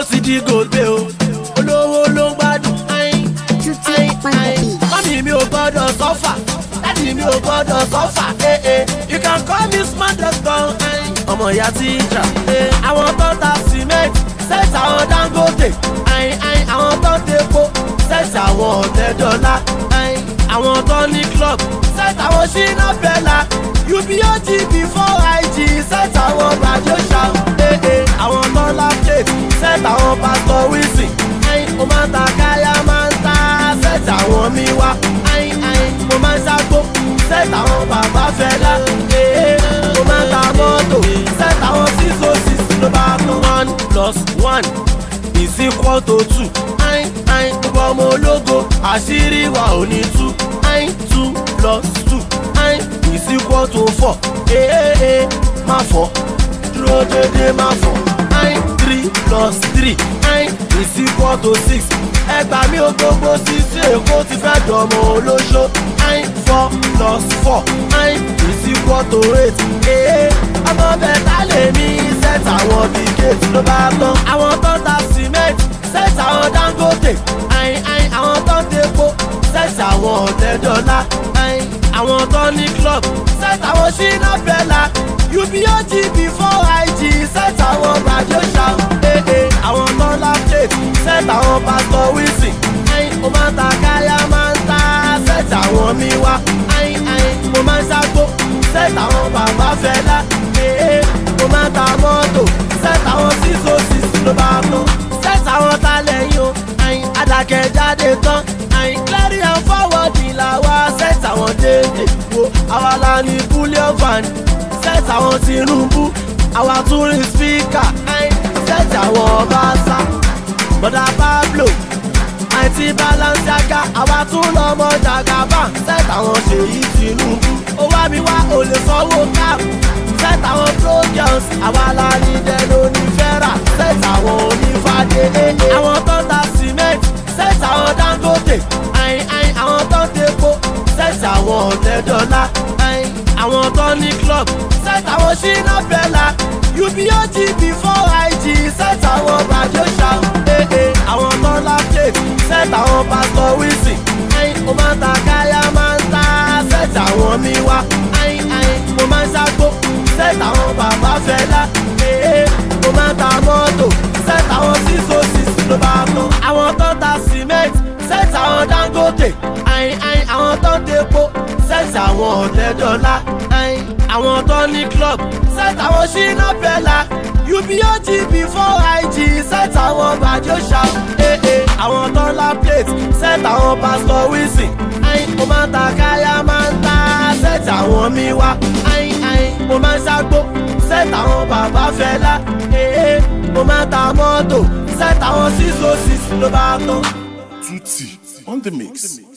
sì di gòbè o olówó ló ń gbádùn. Mọ́mí mi ò gbọ́dọ̀ sọ́fà, dádì mi ò gbọ́dọ̀ sọ́fà. You can call me smartest gun. Ọmọ ìyá tíjà. Àwọn tó ń ta cement, sẹ́ẹ̀sì àwọn Dangote. Àwọn tó ń tepo, sẹ́ẹ̀sì àwọn ọ̀tẹ́dọ́là. Àwọn tó ní club, sẹ́ẹ̀sì àwọn Shina Bella. UBOG before IG, sẹ́ẹ̀sì àwọn Bajosha. Àwọn tó ń la plate, sẹ́ẹ̀sì àwọn Pastor Wilson. Ó máa ń ta káyà máa ń ta sẹ́ẹ̀tì àwọn mi wá. Mo máa ń ṣàgbó sẹ́ẹ̀tì àwọn bàbá Fẹlá. Mo máa ń ta mọ́tò sẹ́ẹ̀tì àwọn 606 ló bá tán. 1 + 1 = 2. Gbogbo ọmọ ológo àṣírí wa ò ní tú. 2 + 2 = 4. Má fọ́ dúró dédé má fọ́. 3 + 3 = 6. Ẹgbà mi ò gbogbo sísí Èkó ti fẹ́ dọ̀mọ́ olóṣó. 4 + 4 = 8. Ọmọ bẹ̀tà lè mí sẹ́ẹ̀tì àwọn bíkéètì ló bá tán. Àwọn tó ń ta cement sẹ́ẹ̀tì àwọn Dangote. Àwọn tó ń tepo sẹ́ẹ̀tì àwọn ọ̀tẹ́dọ́là. Àwọn tó ní club sẹ́ẹ̀tì àwọn Shina Bella. UBOG before IG sẹ́ẹ̀tì àwọn Bajosha. Àwọn tó ń la plate sẹ́ẹ̀tì àwọn Pastor Wilson. Ó máa ń ta káyà máa ń ta sẹ́ẹ̀tì àwọn mi wá. Mo máa ń ṣàgbó sẹ́ẹ̀tì àwọn bàbá Fẹlá. Mo máa ń ta mọ́tò sẹ́ẹ̀tì àwọn 606 ló bá tán. Sẹ́ẹ̀tì àwọn talẹ̀yìn o Àdàkẹ́ jáde tán. Clearing and forwarding làwa sẹ́ẹ̀tì àwọn dédé wo. Àwa la ní bullion van sẹ́ẹ̀tì àwọn Tinubu. Àwa tún rí speaker sẹ́ẹ̀tì àwọn Ọbaṣá. Bọ̀dà Pablo àti Balenciaga. Àwa tún lọ́mọ Jagaban sẹ́ẹ̀tì àwọn Ṣèyí Tinubu. Ó wá mi wá ò lè sanwó cap sẹ́ẹ̀tì àwọn Programs. Àwa la ní dẹ́nu onífẹ́rà sẹ́ẹ̀tì àwọn onífàdé. Àwọn tó ń ta cement sẹ́ẹ̀tì àwọn Dangote. Àwọn tó ń tepo sẹ́ẹ̀tì àwọn ọ̀tẹ́dọ́là. Àwọn tó ní club sẹ́ẹ̀tì àwọn Shina Bella. UBOG before IG sẹ́ẹ̀tì àwọn Bajosha. Àwọn tó ń la plate sẹ́ẹ̀tì àwọn Pastor Wilson. Ó máa ń ta káyà máa ń ta sẹ́ẹ̀tì àwọn mi wá. Mo máa ń ṣàgbó sẹ́ẹ̀tì àwọn bàbá Fẹlá. Mo máa ń ta mọ́tò sẹ́ẹ̀tì àwọn 606 ló bá tán. Àwọn tó ń ta cement sẹ́ẹ̀tì àwọn Dangote. Àwọn tó ń tepo sẹ́ẹ̀tì àwọn ọ̀tẹ́dọ́là. Àwọn tó ní club sẹ́ẹ̀tì àwọn Shina Bella. UBOG before IG sẹ́ẹ̀tì àwọn Bajosha. Àwọn tó ń la plate sẹ́ẹ̀tì àwọn Pastor Wilson. Mo máa ń ta káyà máa ń ta sẹ́ẹ̀tì àwọn mi wá. Mo máa ń ṣàgbó sẹ́ẹ̀tì àwọn bàbá Fẹlá. Mo máa ń ta mọ́tò sẹ́ẹ̀tì àwọn 606 ló bá tán. Tutti on the mix.